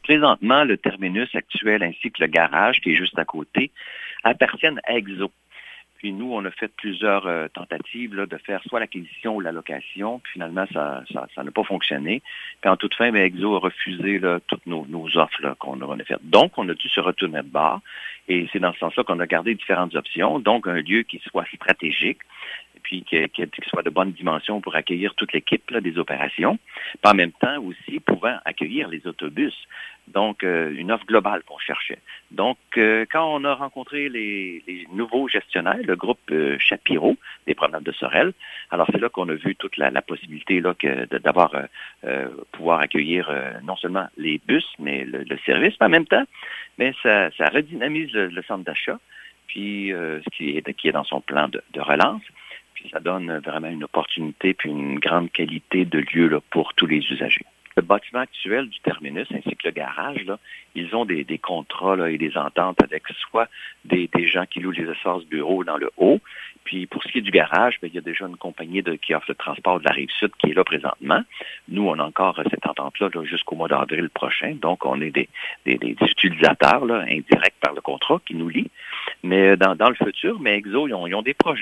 Présentement, le terminus actuel ainsi que le garage qui est juste à côté appartiennent à Exo. Puis nous, on a fait plusieurs tentatives là, de faire soit l'acquisition ou la location. Puis finalement, ça n'a pas fonctionné. Puis en toute fin, Exo a refusé là, toutes nos offres là, qu'on a faites. Donc, on a dû se retourner de bord. Et c'est dans ce sens-là qu'on a gardé différentes options. Donc, un lieu qui soit stratégique, puis qui soit de bonne dimension pour accueillir toute l'équipe là, des opérations, puis en même temps aussi pouvant accueillir les autobus. Donc, une offre globale qu'on cherchait. Donc, quand on a rencontré les nouveaux gestionnaires, le groupe Chapiro des promenades de Sorel, alors c'est là qu'on a vu toute la possibilité là, d'avoir pouvoir accueillir non seulement les bus, mais le service, mais en même temps, mais ça redynamise le centre d'achat, puis ce qui est dans son plan de relance. Puis ça donne vraiment une opportunité puis une grande qualité de lieu là, pour tous les usagers. Le bâtiment actuel du terminus ainsi que le garage, là, ils ont des contrats là, et des ententes avec soit des gens qui louent les espaces bureaux dans le haut. Puis pour ce qui est du garage, il y a déjà une compagnie qui offre le transport de la Rive-Sud qui est là présentement. Nous, on a encore cette entente-là là, jusqu'au mois d'avril prochain. Donc, on est des utilisateurs là, indirects par le contrat qui nous lie. Mais dans le futur, Exo, ils ont des projets.